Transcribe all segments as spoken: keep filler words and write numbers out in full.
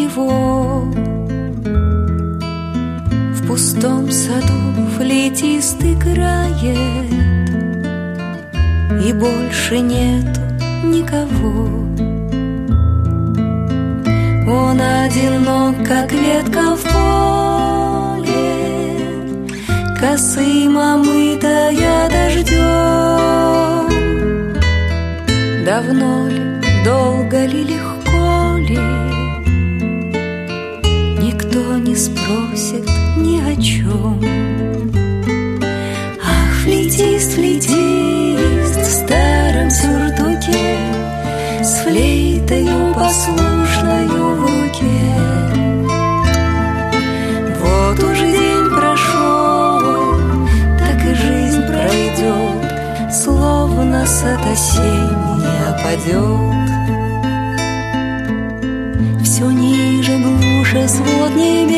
него. В пустом саду флейтист играет, и больше нету никого. Он одинок, как ветка в поле, косым омытая дождем. Давно ли, долго ли, легко ли, никто не спросит ни о чем. Ах, флейтист, флейтист в старом сюртуке, с флейтою послушною в руке. Вот уже день прошел, так и жизнь пройдет, словно сад осенний опадет. Все ниже, глуше свод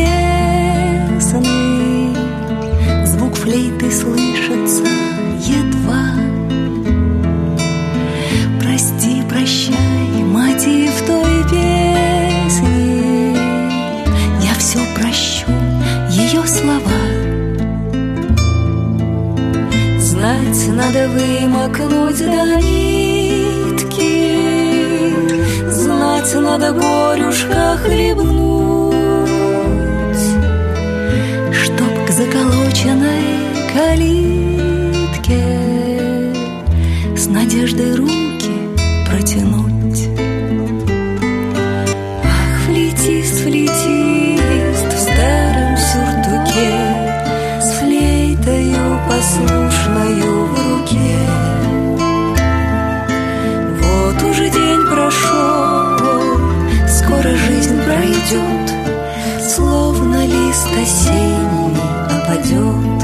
небесный, звук флейты слышится едва. Прости, прощай, мотив той песни, я все прощу, ее слова. Знать надо вымокнуть до нитки, знать надо горюшка хлебнуть, чтоб к заколоченной калитке с надеждой руки протянуть. Ах, флейтист, флейтист в старом сюртуке, с флейтою послушною в руке. Вот уже день прошел, скоро жизнь пройдет, словно лист осенний опадет.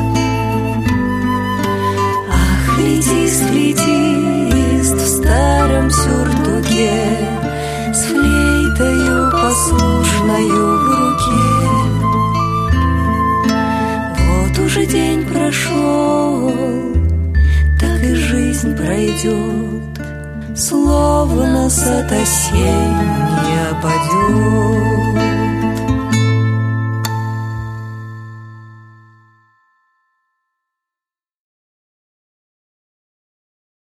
Ах, флейтист, флейтист в старом сюртуке, с флейтою послушною в руке. Вот уже день прошел, так и жизнь пройдет, словно сад осенний опадет.